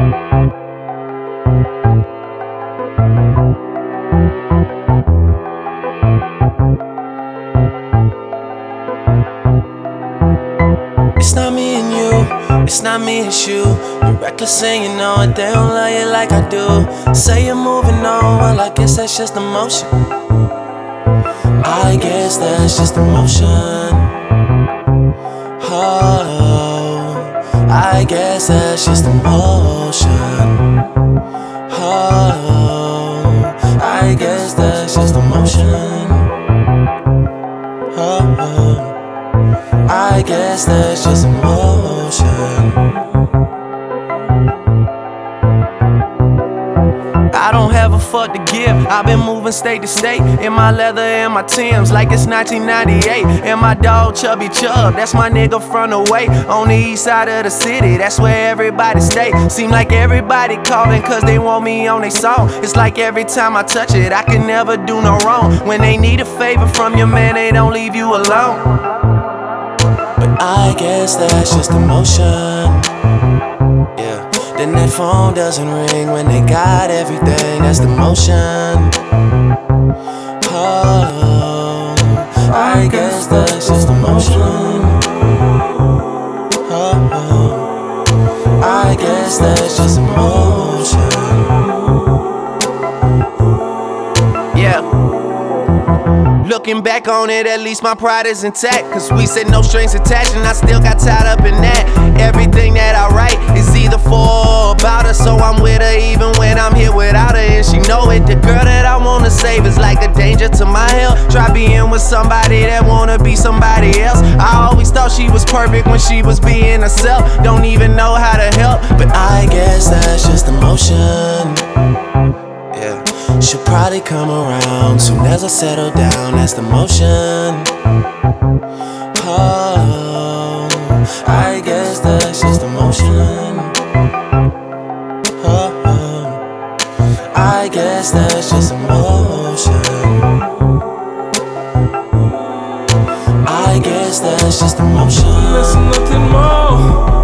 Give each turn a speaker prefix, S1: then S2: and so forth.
S1: It's not me and you, it's not me, it's you. You're reckless and you know it, they don't love you like I do. Say you're moving on, well I guess that's just emotion. I guess that's just emotion. Oh, I guess that's just emotion. Oh, I guess that's just emotion. Oh, I guess that's just emotion. I don't have a fuck to give. I've been moving state to state in my leather and my Timbs like it's 1998. And my dog Chubby Chub, that's my nigga from the way on the east side of the city. That's where everybody stay. Seem like everybody calling cause they want me on their song. It's like every time I touch it, I can never do no wrong. When they need a favor from your man, they don't leave you alone. But I guess that's just emotion. Yeah. Then that phone doesn't ring when they got everything. That's the motion. Oh, I guess that's just emotion. Oh, I guess that's just emotion. Yeah. Looking back on it, at least my pride is intact. Cause we said no strings attached and I still got tied up in that. Everything that I write is either for or about her. So I'm with her even when I'm here without her. And she know it, the girl that I wanna save is like a danger to my health. Try being with somebody that wanna be somebody else. I always thought she was perfect when she was being herself. Don't even know how to help, but I guess that's just emotion. Yeah. She'll probably come around soon as I settle down. That's the motion. Oh, I guess that's just emotion. Oh, I guess that's just emotion. I guess that's just emotion.
S2: That's nothing more.